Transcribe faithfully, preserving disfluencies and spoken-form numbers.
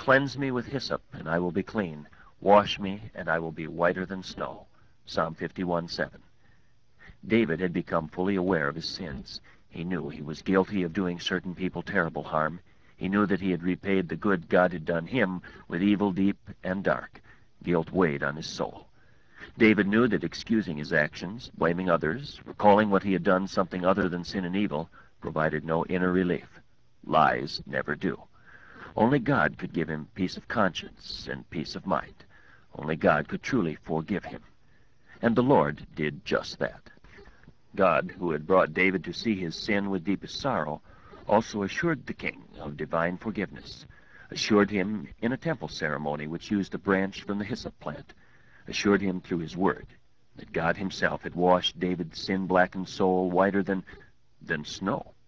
Cleanse me with hyssop, and I will be clean. Wash me, and I will be whiter than snow. Psalm fifty-one seven. David had become fully aware of his sins. He knew he was guilty of doing certain people terrible harm. He knew that he had repaid the good God had done him with evil deep and dark. Guilt weighed on his soul. David knew that excusing his actions, blaming others, recalling what he had done something other than sin and evil, provided no inner relief. Lies never do. Only God could give him peace of conscience and peace of mind. Only God could truly forgive him. And the Lord did just that. God, who had brought David to see his sin with deepest sorrow, also assured the king of divine forgiveness, assured him in a temple ceremony which used a branch from the hyssop plant, assured him through his word that God himself had washed David's sin-blackened soul whiter than, than snow.